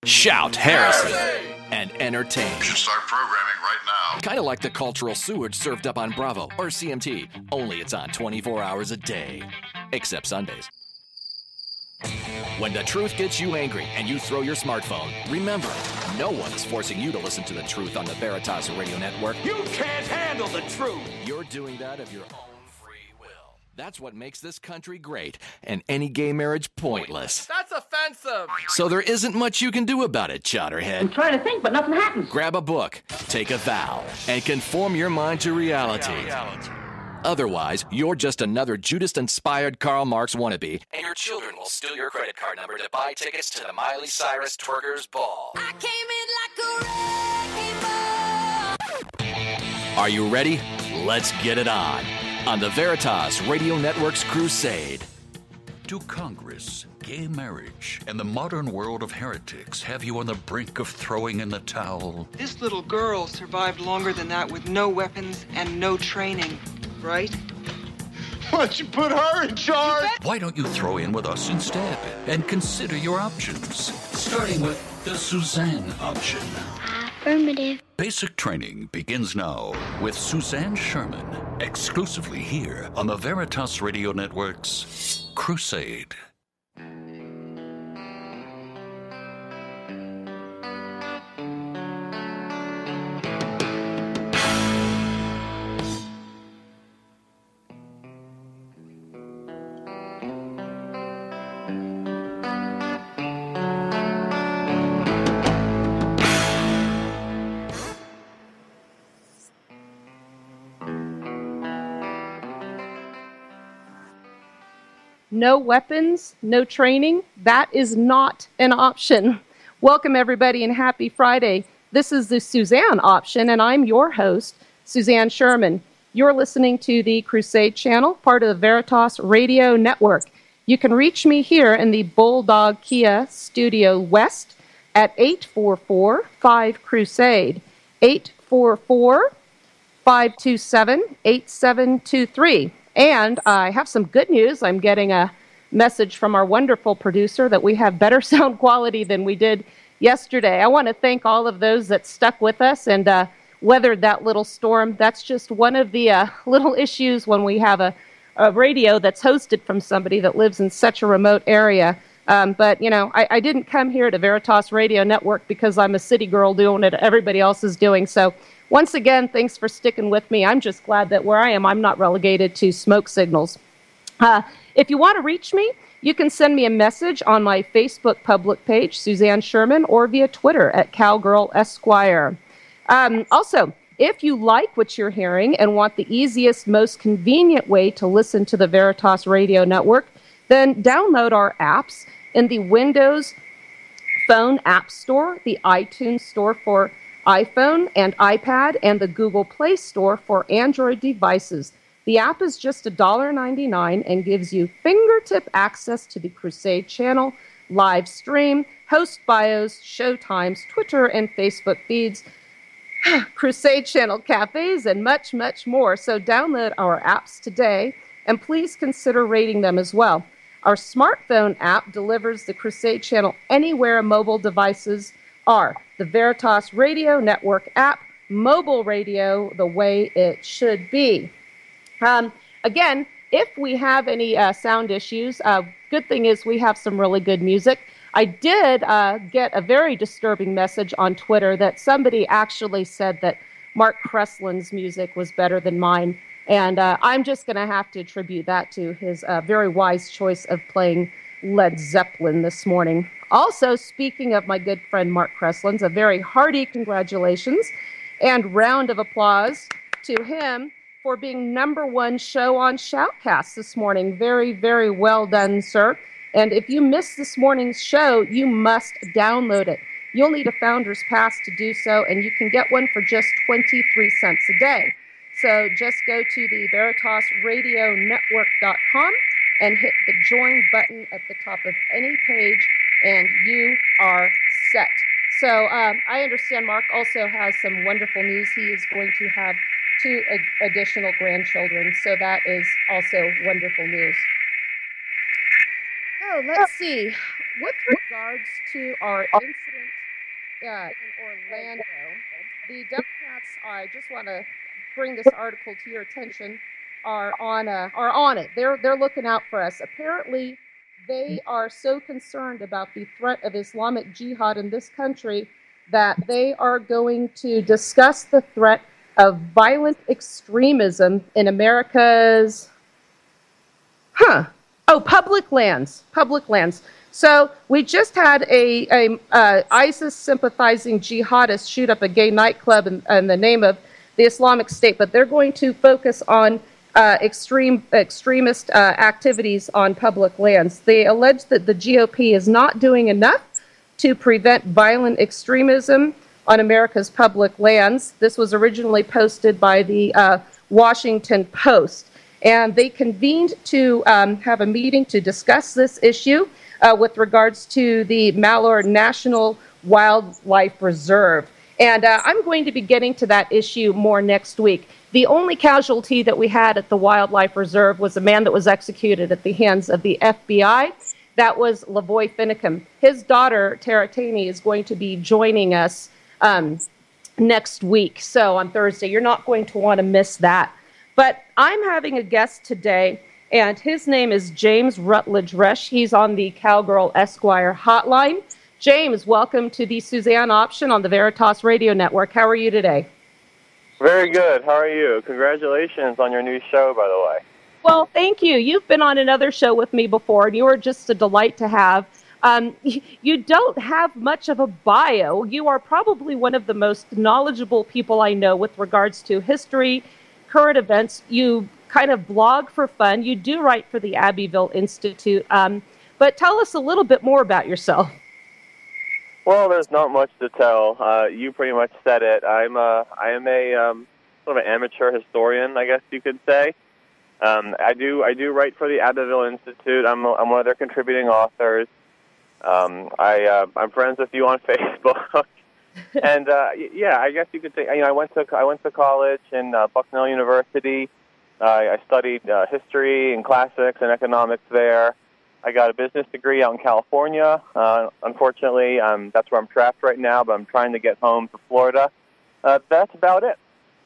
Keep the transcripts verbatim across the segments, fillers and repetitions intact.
shout heresy, and entertain. You should start programming right now. Kind of like the cultural sewage served up on Bravo or C M T, only it's on twenty-four hours a day. Except Sundays. When the truth gets you angry and you throw your smartphone, remember, no one is forcing you to listen to the truth on the Veritas Radio Network. You can't handle the truth! You're doing that of your own free will. That's what makes this country great and any gay marriage pointless. That's offensive! So there isn't much you can do about it, Chowderhead. I'm trying to think, but nothing happens. Grab a book, take a vow, and conform your mind to reality. reality. Otherwise, you're just another Judas-inspired Karl Marx wannabe, and your children will steal your credit card number to buy tickets to the Miley Cyrus Twerkers Ball. I came in like a wrecking ball. Are you ready? Let's get it on. On the Veritas Radio Network's crusade. Do Congress, gay marriage, and the modern world of heretics have you on the brink of throwing in the towel? This little girl survived longer than that with no weapons and no training. Right? Why don't you put her in charge? Why don't you throw in with us instead and consider your options, starting with the Suzanne option. Affirmative. Basic training begins now with Suzanne Sherman, exclusively here on the Veritas Radio Network's Crusade. No weapons, no training. That is not an option. Welcome, everybody, and happy Friday. This is the Suzanne option, and I'm your host, Suzanne Sherman. You're listening to the Crusade channel, part of the Veritas Radio Network. You can reach me here in the Bulldog Kia Studio West at eight four four, five, Crusade, eight four four, five two seven, eight seven two three. And I have some good news. I'm getting a message from our wonderful producer that we have better sound quality than we did yesterday. I want to thank all of those that stuck with us and uh, weathered that little storm. That's just one of the uh, little issues when we have a, a radio that's hosted from somebody that lives in such a remote area. Um, but, you know, I, I didn't come here to Veritas Radio Network because I'm a city girl doing it everybody else is doing. So once again, thanks for sticking with me. I'm just glad that where I am, I'm not relegated to smoke signals. Uh, if you want to reach me, you can send me a message on my Facebook public page, Suzanne Sherman, or via Twitter at Cowgirl Esquire. Um, also, if you like what you're hearing and want the easiest, most convenient way to listen to the Veritas Radio Network, then download our apps in the Windows Phone App Store, the iTunes Store for iPhone and iPad, and the Google Play Store for Android devices. The app is just one dollar and ninety-nine cents and gives you fingertip access to the Crusade channel, live stream, host bios, show times, Twitter and Facebook feeds, Crusade channel cafes, and much, much more. So download our apps today, and please consider rating them as well. Our smartphone app delivers the Crusade channel anywhere mobile devices are. The Veritas Radio Network app, mobile radio the way it should be. Um, again, if we have any uh, sound issues, uh, good thing is we have some really good music. I did uh, get a very disturbing message on Twitter that somebody actually said that Mark Cressland's music was better than mine. And uh, I'm just going to have to attribute that to his uh, very wise choice of playing Led Zeppelin this morning. Also, speaking of my good friend Mark Cressland's, a very hearty congratulations and round of applause to him for being number one show on Shoutcast this morning. Very, very well done, sir. And if you missed this morning's show, you must download it. You'll need a Founder's Pass to do so, and you can get one for just twenty-three cents a day. So just go to the Veritas Radio Network dot com and hit the join button at the top of any page, and you are set. So um, I understand Mark also has some wonderful news. He is going to have two ad- additional grandchildren, so that is also wonderful news. Oh, let's see. With regards to our incident uh, in Orlando, the Democrats, I just want to bring this article to your attention, are on uh, are on it. They're they're looking out for us. Apparently, they are so concerned about the threat of Islamic Jihad in this country that they are going to discuss the threat of violent extremism in America's, huh, oh, public lands, public lands. So we just had a, a uh, ISIS-sympathizing jihadist shoot up a gay nightclub in, in the name of the Islamic State, but they're going to focus on uh, extreme extremist uh, activities on public lands. They allege that the G O P is not doing enough to prevent violent extremism on America's public lands. This was originally posted by the uh, Washington Post, and they convened to um, have a meeting to discuss this issue uh, with regards to the Malheur National Wildlife Reserve. And uh, I'm going to be getting to that issue more next week. The only casualty that we had at the Wildlife Reserve was a man that was executed at the hands of the F B I. That was Lavoy Finicum. His daughter, Tara Taney, is going to be joining us um, next week. So on Thursday, you're not going to want to miss that. But I'm having a guest today, and his name is James Rutledge Resch. He's on the Cowgirl Esquire hotline. James, welcome to the Suzanne Option on the Veritas Radio Network. How are you today? Very good. How are you? Congratulations on your new show, by the way. Well, thank you. You've been on another show with me before, and you are just a delight to have. Um, you don't have much of a bio. You are probably one of the most knowledgeable people I know with regards to history, current events. You kind of blog for fun. You do write for the Abbeville Institute. Um, but tell us a little bit more about yourself. Well, there's not much to tell. Uh, you pretty much said it. I'm a, I am a um, sort of an amateur historian, I guess you could say. Um, I do I do write for the Abbeville Institute. I'm a, I'm one of their contributing authors. Um, I uh, I'm friends with you on Facebook, and uh, yeah, I guess you could say. You know, I went to I went to college in uh, Bucknell University. Uh, I studied uh, history and classics and economics there. I got a business degree out in California. Uh, unfortunately, um, that's where I'm trapped right now, but I'm trying to get home to Florida. Uh, that's about it.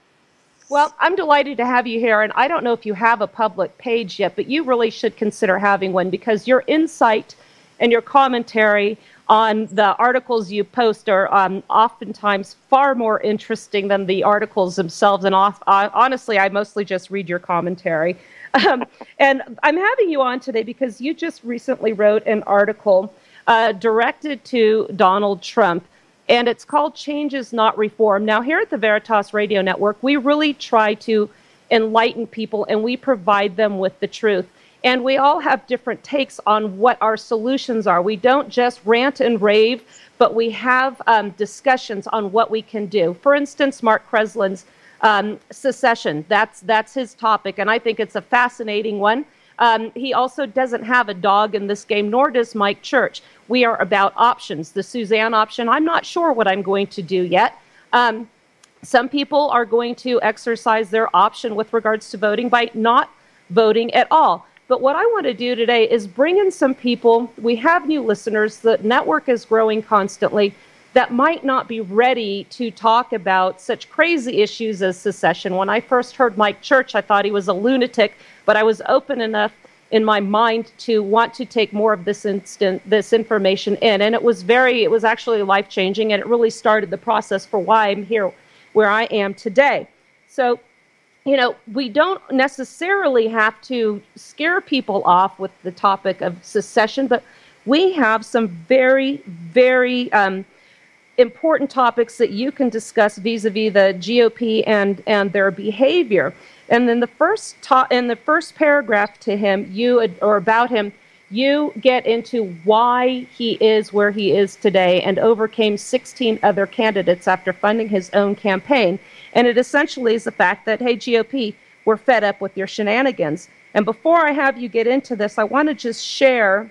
Well, I'm delighted to have you here, and I don't know if you have a public page yet, but you really should consider having one because your insight and your commentary on the articles you post are um, oftentimes far more interesting than the articles themselves, and off, uh, honestly, I mostly just read your commentary. Um, and I'm having you on today because you just recently wrote an article uh, directed to Donald Trump, and it's called Change is Not Reform. Now, here at the Veritas Radio Network, we really try to enlighten people, and we provide them with the truth. And we all have different takes on what our solutions are. We don't just rant and rave, but we have um, discussions on what we can do. For instance, Mark Kreslin's Um, secession, that's that's his topic, and I think it's a fascinating one. Um, he also doesn't have a dog in this game, nor does Mike Church. We are about options. The Suzanne option, I'm not sure what I'm going to do yet. Um, some people are going to exercise their option with regards to voting by not voting at all. But what I want to do today is bring in some people. We have new listeners. The network is growing constantly, that might not be ready to talk about such crazy issues as secession. When I first heard Mike Church, I thought he was a lunatic, but I was open enough in my mind to want to take more of this instant, this information in. And it was very, it was actually life-changing, and it really started the process for why I'm here where I am today. So, you know, we don't necessarily have to scare people off with the topic of secession, but we have some very, very um, important topics that you can discuss vis-a-vis the G O P and, and their behavior. And then the first ta- in the first paragraph to him, you or about him, you get into why he is where he is today and overcame sixteen other candidates after funding his own campaign. And it essentially is the fact that, hey, G O P, we're fed up with your shenanigans. And before I have you get into this, I want to just share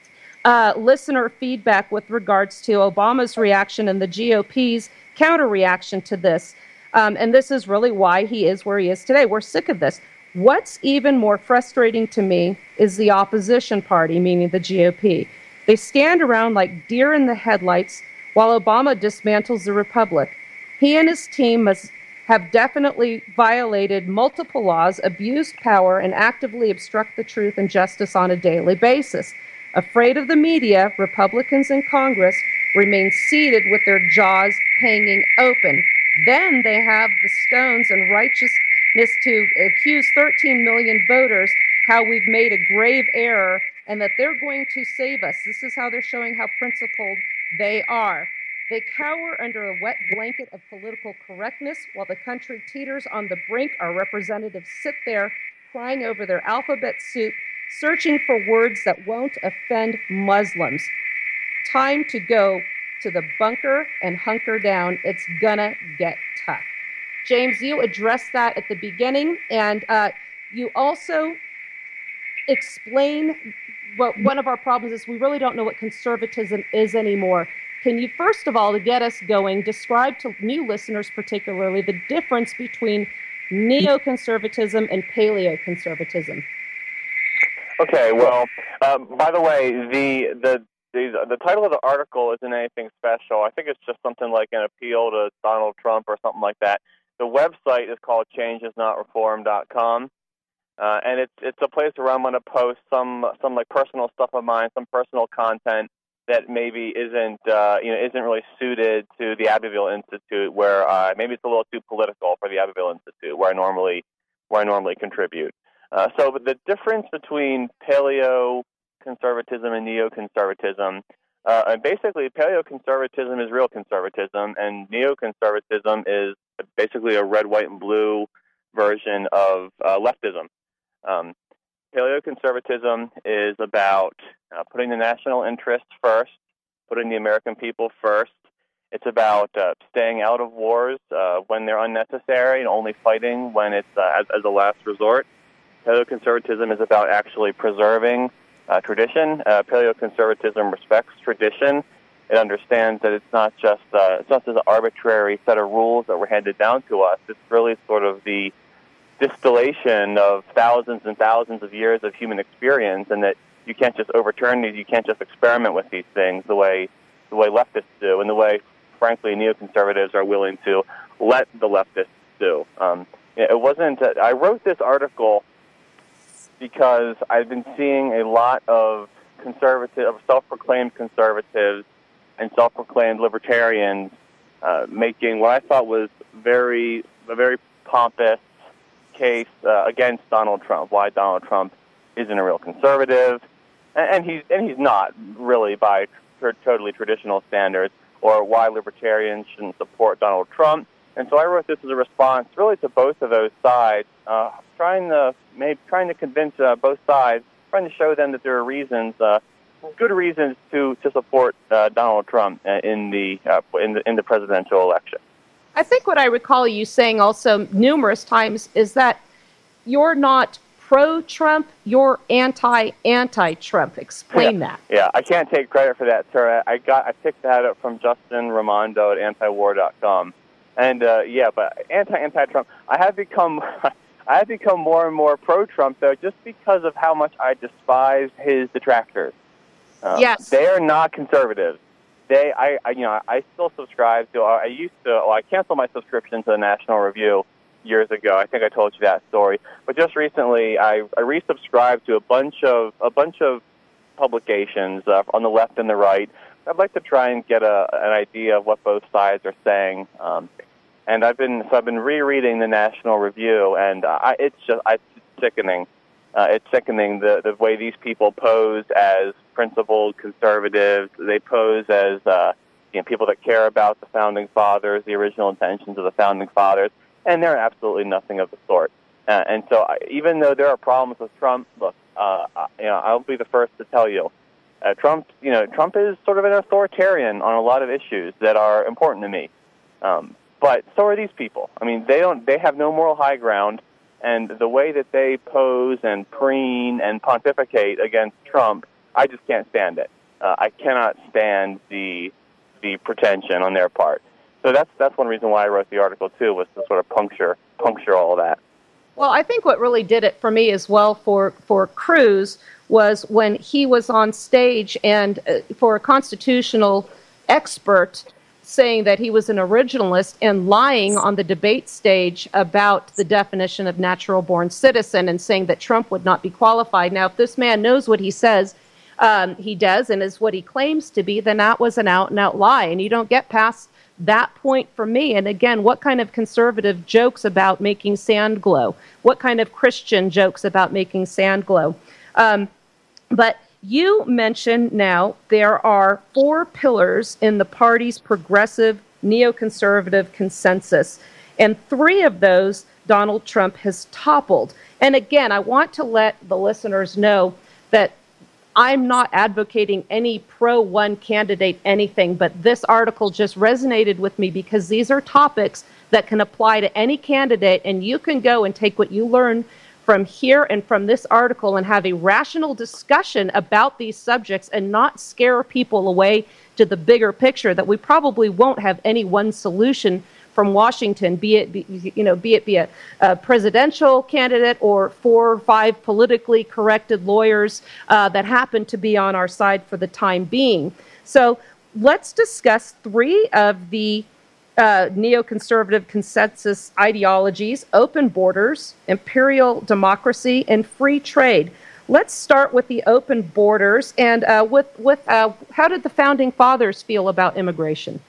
Uh, listener feedback with regards to Obama's reaction and the G O P's counter reaction to this. Um, and this is really why he is where he is today. We're sick of this. What's even more frustrating to me is the opposition party, meaning the G O P. They stand around like deer in the headlights while Obama dismantles the republic. He and his team must have definitely violated multiple laws, abused power, and actively obstruct the truth and justice on a daily basis. Afraid of the media, Republicans in Congress remain seated with their jaws hanging open. Then they have the stones and righteousness to accuse thirteen million voters how we've made a grave error and that they're going to save us. This is how they're showing how principled they are. They cower under a wet blanket of political correctness while the country teeters on the brink. Our representatives sit there crying over their alphabet soup, searching for words that won't offend Muslims. Time to go to the bunker and hunker down. It's gonna get tough. James, you addressed that at the beginning, and uh, you also explain what one of our problems is. We really don't know what conservatism is anymore. Can you, first of all, to get us going, describe to new listeners particularly the difference between neoconservatism and paleoconservatism? Okay, well, uh, by the way, the, the the the title of the article isn't anything special. I think it's just something like an appeal to Donald Trump or something like that. The website is called change is not reform dot com, uh, and it's it's a place where I'm going to post some some like personal stuff of mine, some personal content that maybe isn't uh, you know isn't really suited to the Abbeville Institute, where uh, maybe it's a little too political for the Abbeville Institute, where I normally where I normally contribute. Uh, so, but the difference between paleoconservatism and neoconservatism, uh, and basically paleoconservatism is real conservatism, and neoconservatism is basically a red, white, and blue version of uh, leftism. Um, Paleoconservatism is about uh, putting the national interest first, putting the American people first. It's about uh, staying out of wars uh, when they're unnecessary and only fighting when it's uh, as, as a last resort. Paleoconservatism is about actually preserving uh, tradition. Uh, Paleoconservatism respects tradition. It understands that it's not just uh, it's not just an arbitrary set of rules that were handed down to us. It's really sort of the distillation of thousands and thousands of years of human experience, and that you can't just overturn these, you can't just experiment with these things the way the way leftists do, and the way, frankly, neoconservatives are willing to let the leftists do. Um, it wasn't. Uh, I wrote this article because I've been seeing a lot of conservative, self-proclaimed conservatives and self-proclaimed libertarians uh, making what I thought was very, a very pompous case uh, against Donald Trump, why Donald Trump isn't a real conservative, and, and he's and he's not really by tr- totally traditional standards, or why libertarians shouldn't support Donald Trump. And so I wrote this as a response, really, to both of those sides, uh, trying to maybe trying to convince uh, both sides, trying to show them that there are reasons, uh, good reasons to to support uh, Donald Trump uh, in the uh, in the in the presidential election. I think what I recall you saying also numerous times is that you're not pro-Trump, you're anti-anti-Trump. Explain yeah. that. Yeah, I can't take credit for that, sir. I got I picked that up from Justin Raimondo at anti war dot com. And uh, yeah, but anti-anti-Trump, I have become I have become more and more pro-Trump, though, just because of how much I despise his detractors. Uh, yes. They are not conservatives. They, I, I, you know, I still subscribe to. I used to. Well, I canceled my subscription to the National Review years ago. I think I told you that story. But just recently, I, I resubscribed to a bunch of a bunch of publications uh, on the left and the right. I'd like to try and get a, an idea of what both sides are saying. Um, and I've been so I've been rereading the National Review, and uh, I, it's just I, it's sickening. Uh, it's sickening the, the way these people pose as principled conservatives. They pose as uh, you know, people that care about the Founding Fathers, the original intentions of the Founding Fathers, and they're absolutely nothing of the sort. Uh, and so I, even though there are problems with Trump, look, uh, you know, I'll be the first to tell you, uh, Trump, you know, Trump is sort of an authoritarian on a lot of issues that are important to me. Um, but so are these people. I mean, they don't, they have no moral high ground. And the way that they pose and preen and pontificate against Trump, I just can't stand it. Uh, I cannot stand the the pretension on their part. So that's that's one reason why I wrote the article too, was to sort of puncture puncture all of that. Well, I think what really did it for me as well for, for Cruz was when he was on stage and uh, for a constitutional expert saying that he was an originalist and lying on the debate stage about the definition of natural-born citizen and saying that Trump would not be qualified. Now, if this man knows what he says um, he does and is what he claims to be, then that was an out-and-out lie, and you don't get past that point for me. And again, what kind of conservative jokes about making sand glow? What kind of Christian jokes about making sand glow? Um, but you mentioned now there are four pillars in the party's progressive neoconservative consensus, and three of those Donald Trump has toppled. And again, I want to let the listeners know that I'm not advocating any pro-one candidate anything, but this article just resonated with me because these are topics that can apply to any candidate, and you can go and take what you learn from here and from this article and have a rational discussion about these subjects and not scare people away to the bigger picture that we probably won't have any one solution from Washington, be it, be, you know, be it be a, a presidential candidate or four or five politically corrected lawyers uh, that happen to be on our side for the time being. So let's discuss three of the uh, neoconservative consensus ideologies: open borders, imperial democracy, and free trade. Let's start with the open borders. And uh, with, with uh, how did the Founding Fathers feel about immigration?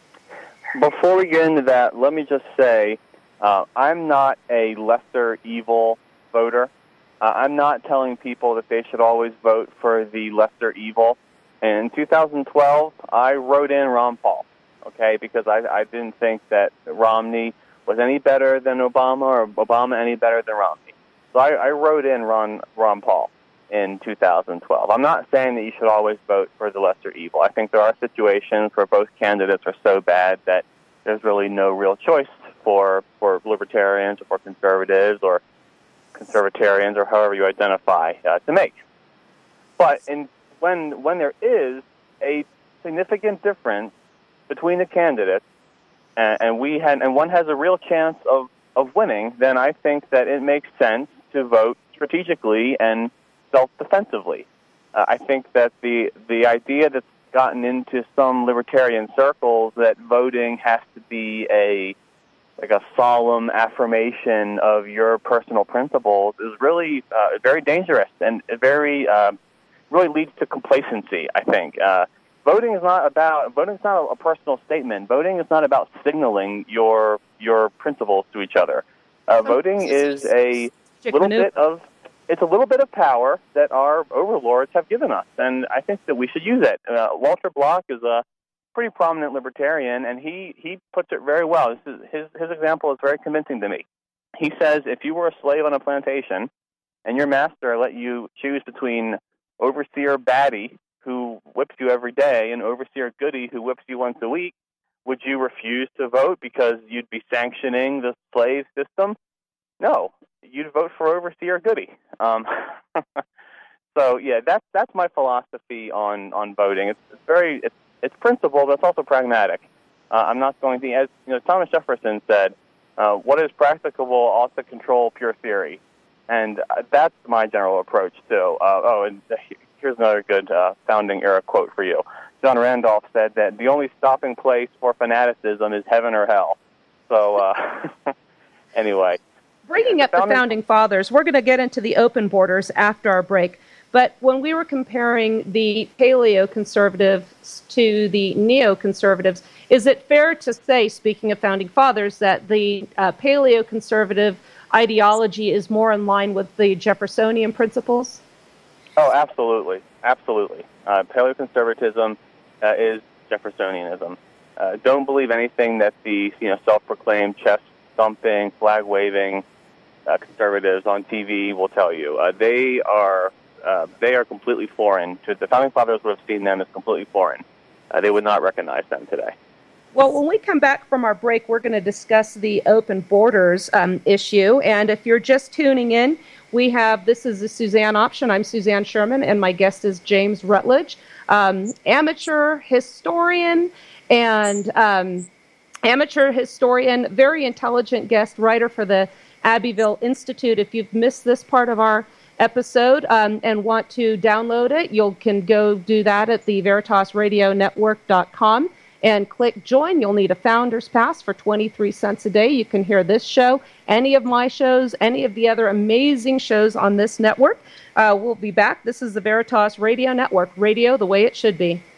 Before we get into that, let me just say uh, I'm not a lesser evil voter. Uh, I'm not telling people that they should always vote for the lesser evil. And in two thousand twelve, I wrote in Ron Paul, okay, because I, I didn't think that Romney was any better than Obama or Obama any better than Romney. So I, I wrote in Ron, Ron Paul in two thousand twelve. I'm not saying that you should always vote for the lesser evil. I think there are situations where both candidates are so bad that there's really no real choice for, for libertarians or for conservatives or conservatarians or however you identify uh, to make. But in, when when there is a significant difference between the candidates and, and we had and one has a real chance of, of winning, then I think that it makes sense to vote strategically and self-defensively. Uh, I think that the the idea that's gotten into some libertarian circles that voting has to be a like a solemn affirmation of your personal principles is really uh, very dangerous and very uh, really leads to complacency. I think uh, voting is not about voting is not a personal statement. Voting is not about signaling your your principles to each other. Uh, voting is a little bit of It's a little bit of power that our overlords have given us, and I think that we should use it. Uh, Walter Block is a pretty prominent libertarian, and he, he puts it very well. This is, his, his example is very convincing to me. He says if you were a slave on a plantation and your master let you choose between Overseer Batty, who whips you every day, and Overseer Goody, who whips you once a week, would you refuse to vote because you'd be sanctioning the slave system? No. You'd vote for Overseer Goody. Um, so yeah, that's that's my philosophy on, on voting. It's, it's very it's it's principled, but it's also pragmatic. Uh, I'm not going to, as you know, Thomas Jefferson said, uh, "What is practicable ought to control pure theory," and uh, that's my general approach too. Uh, oh, and here's another good uh, founding era quote for you. John Randolph said that the only stopping place for fanaticism is heaven or hell. So uh, anyway. Bringing up the Founding Fathers, we're going to get into the open borders after our break. But when we were comparing the paleo-conservatives to the neo-conservatives, is it fair to say, speaking of Founding Fathers, that the uh, paleo-conservative ideology is more in line with the Jeffersonian principles? Oh, absolutely. Absolutely. Uh, paleo-conservatism uh, is Jeffersonianism. Uh, don't believe anything that the you know self-proclaimed chest-thumping, flag-waving Uh, conservatives on T V will tell you. Uh, they are uh, they are completely foreign. To the Founding Fathers would have seen them as completely foreign. Uh, they would not recognize them today. Well, when we come back from our break, we're going to discuss the open borders um, issue. And if you're just tuning in, we have, this is the Suzanne Option. I'm Suzanne Sherman, and my guest is James Rutledge, um, amateur historian and um, amateur historian, very intelligent guest, writer for the Abbeville Institute. If you've missed this part of our episode um, and want to download it, you can go do that at the veritas radio network dot com and click join. You'll need a Founder's Pass for twenty-three cents a day. You can hear this show, any of my shows, any of the other amazing shows on this network. Uh, we'll be back. This is the Veritas Radio Network, radio the way it should be.